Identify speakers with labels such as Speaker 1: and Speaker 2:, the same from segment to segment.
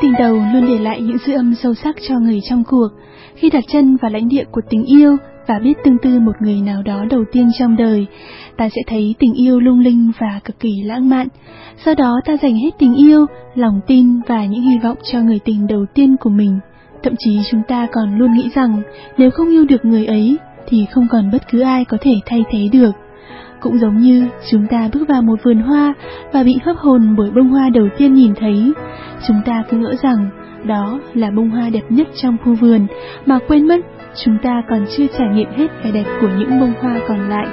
Speaker 1: tình đầu luôn để lại những dư âm sâu sắc cho người trong cuộc. Khi đặt chân vào lãnh địa của tình yêu và biết tương tư một người nào đó đầu tiên trong đời, ta sẽ thấy tình yêu lung linh và cực kỳ lãng mạn. Sau đó ta dành hết tình yêu, lòng tin và những hy vọng cho người tình đầu tiên của mình. Thậm chí chúng ta còn luôn nghĩ rằng nếu không yêu được người ấy thì không còn bất cứ ai có thể thay thế được. Cũng giống như chúng ta bước vào một vườn hoa và bị hấp hồn bởi bông hoa đầu tiên nhìn thấy, chúng ta cứ ngỡ rằng đó là bông hoa đẹp nhất trong khu vườn, mà quên mất chúng ta còn chưa trải nghiệm hết vẻ đẹp của những bông hoa còn lại.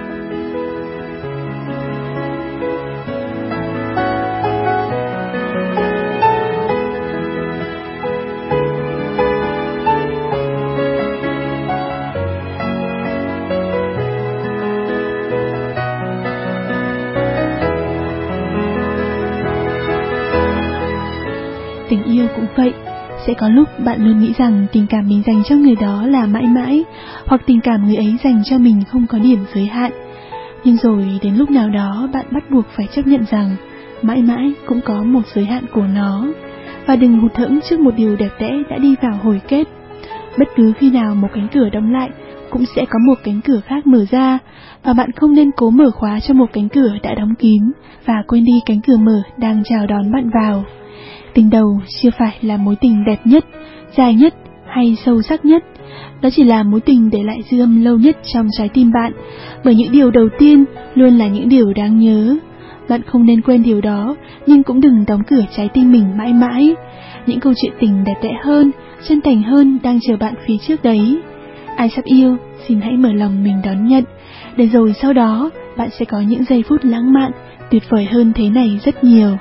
Speaker 1: Tình yêu cũng vậy, sẽ có lúc bạn luôn nghĩ rằng tình cảm mình dành cho người đó là mãi mãi, hoặc tình cảm người ấy dành cho mình không có điểm giới hạn. Nhưng rồi đến lúc nào đó bạn bắt buộc phải chấp nhận rằng mãi mãi cũng có một giới hạn của nó, và đừng hụt hẫng trước một điều đẹp đẽ đã đi vào hồi kết. Bất cứ khi nào một cánh cửa đóng lại cũng sẽ có một cánh cửa khác mở ra, và bạn không nên cố mở khóa cho một cánh cửa đã đóng kín và quên đi cánh cửa mở đang chào đón bạn vào. Tình đầu chưa phải là mối tình đẹp nhất, dài nhất hay sâu sắc nhất. Đó chỉ là mối tình để lại dư âm lâu nhất trong trái tim bạn, bởi những điều đầu tiên luôn là những điều đáng nhớ. Bạn không nên quên điều đó, nhưng cũng đừng đóng cửa trái tim mình mãi mãi. Những câu chuyện tình đẹp đẽ hơn, chân thành hơn đang chờ bạn phía trước đấy. Ai sắp yêu, xin hãy mở lòng mình đón nhận, để rồi sau đó bạn sẽ có những giây phút lãng mạn, tuyệt vời hơn thế này rất nhiều.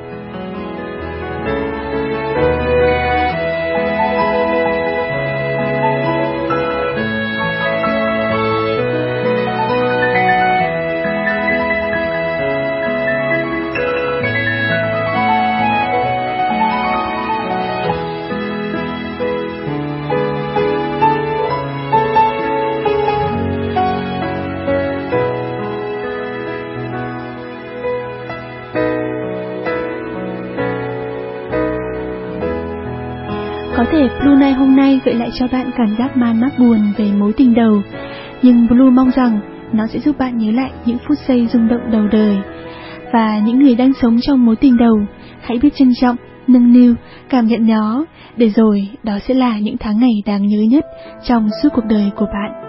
Speaker 1: Có thể Blue Night hôm nay gợi lại cho bạn cảm giác man mác buồn về mối tình đầu, nhưng Blue mong rằng nó sẽ giúp bạn nhớ lại những phút giây rung động đầu đời. Và những người đang sống trong mối tình đầu, hãy biết trân trọng, nâng niu, cảm nhận nó, để rồi đó sẽ là những tháng ngày đáng nhớ nhất trong suốt cuộc đời của bạn.